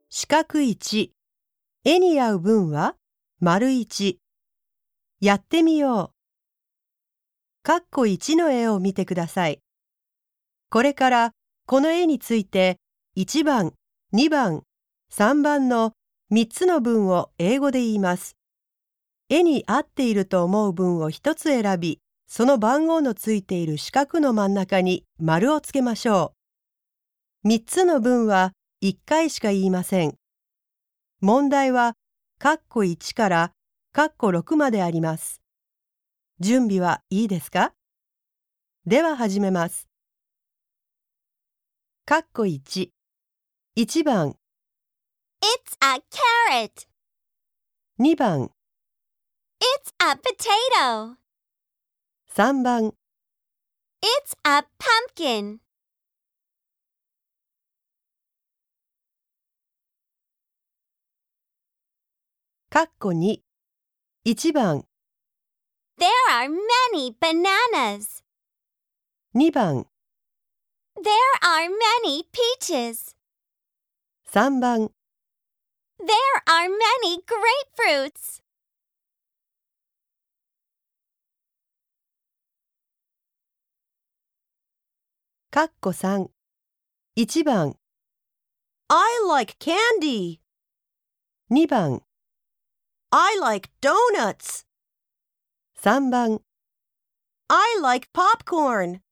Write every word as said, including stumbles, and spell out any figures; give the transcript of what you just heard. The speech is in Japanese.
四角いち、絵に合う文は丸いち。やってみよう。括弧いちの絵を見てください。これからこの絵についていちばん、にばん、さんばんのみっつの文を英語で言います。絵に合っていると思う文をひとつ選び、その番号のついている四角の真ん中に丸をつけましょう。みっつの文はいっかいしか言いません。問題は括弧いちから括弧ろくまであります。準備はいいですか？では始めます。括弧いち、いちばん、 It's a carrot. にばん、 It's a potato. さんばん、 It's a pumpkin. 括弧に、いちばん、 There are many bananas. にばん、 There are many peaches. さんばん、 There are many grapefruits. 括弧さん、いちばん I like candy にばん I like donuts さんばん I like popcorn